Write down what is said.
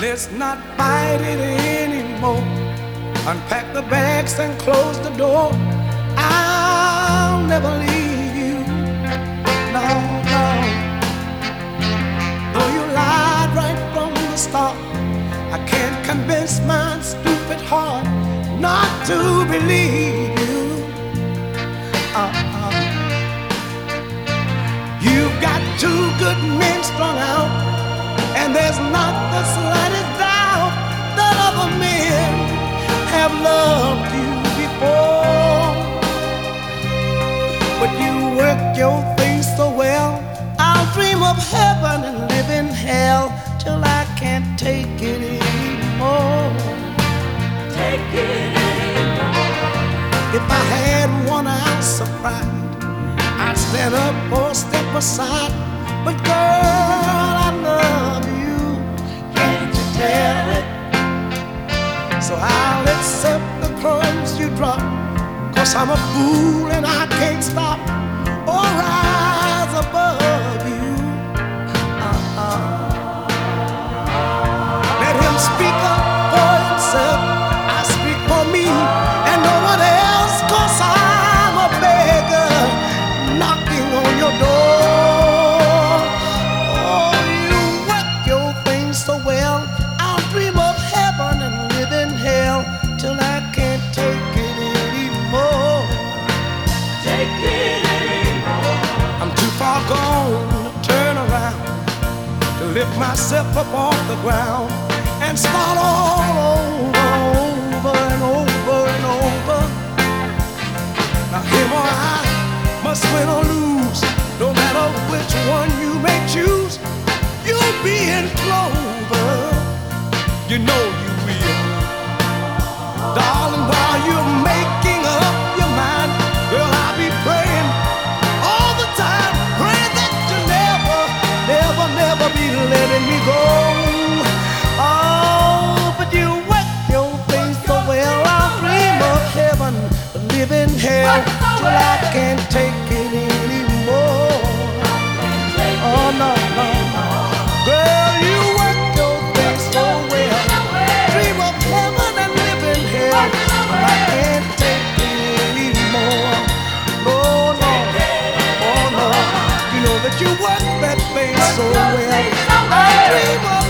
Let's not fight it anymore. Unpack the bags and close the door. I'll never leave you. No, no. Though you lied right from the start, I can't convince my stupid heart not to believe you. You've got two good men strung out, and there's not the slightest doubt that other men have loved you before. But you work your things so well, I'll dream of heaven and live in hell till I can't take it anymore. Take it anymore. If I had 1 ounce of pride, I'd stand up or step aside. But girl, I love you, can't you tell it? So I'll accept the crumbs you drop, 'cause I'm a fool and I can't stop or rise above you. Let him speak up for himself, I speak for me and no one else, 'cause I'm a beggar knocking on your door. Oh, you work your things so well, I'll dream of heaven and live in hell till I can't take it anymore. Take it anymore. I'm too far gone to turn around, to lift myself up off the ground and start all over and over and over. Now him or I must win or lose, no matter which one you may choose. You'll be in clover, you know you will. Darling, while you're making up your mind, girl, I'll be praying all the time, praying that you never, never, never be letting me go. Oh, but you work your things so well, I'll dream of heaven, live in hell till I can't take it anymore. Oh no, no, no. Girl, you work your things so well, dream of heaven and live in hell till I can't take it anymore. No, no, oh no. You know that you work that thing so well, I dream of